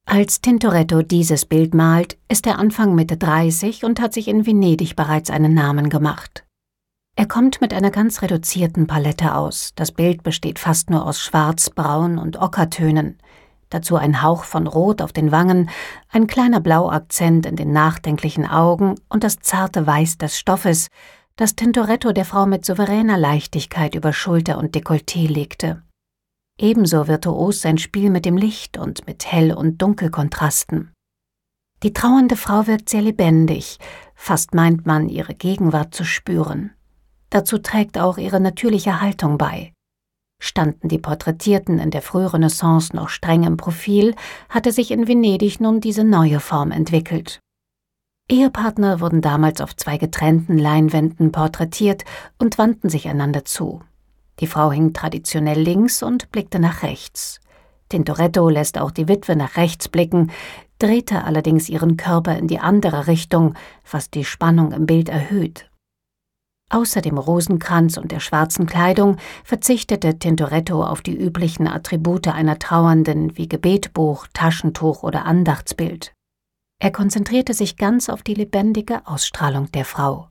Als Tintoretto dieses Bild malt, ist er Anfang Mitte 30 und hat sich in Venedig bereits einen Namen gemacht. Er kommt mit einer ganz reduzierten Palette aus. Das Bild besteht fast nur aus Schwarz, Braun und Ockertönen. Dazu ein Hauch von Rot auf den Wangen, ein kleiner Blauakzent in den nachdenklichen Augen und das zarte Weiß des Stoffes, das Tintoretto der Frau mit souveräner Leichtigkeit über Schulter und Dekolleté legte. Ebenso virtuos sein Spiel mit dem Licht und mit Hell- und Dunkelkontrasten. Die trauernde Frau wirkt sehr lebendig, fast meint man, ihre Gegenwart zu spüren. Dazu trägt auch ihre natürliche Haltung bei. Standen die Porträtierten in der Frührenaissance noch streng im Profil, hatte sich in Venedig nun diese neue Form entwickelt. Ehepartner wurden damals auf 2 getrennten Leinwänden porträtiert und wandten sich einander zu. Die Frau hing traditionell links und blickte nach rechts. Tintoretto lässt auch die Witwe nach rechts blicken, drehte allerdings ihren Körper in die andere Richtung, was die Spannung im Bild erhöht. Außer dem Rosenkranz und der schwarzen Kleidung verzichtete Tintoretto auf die üblichen Attribute einer Trauernden wie Gebetbuch, Taschentuch oder Andachtsbild. Er konzentrierte sich ganz auf die lebendige Ausstrahlung der Frau.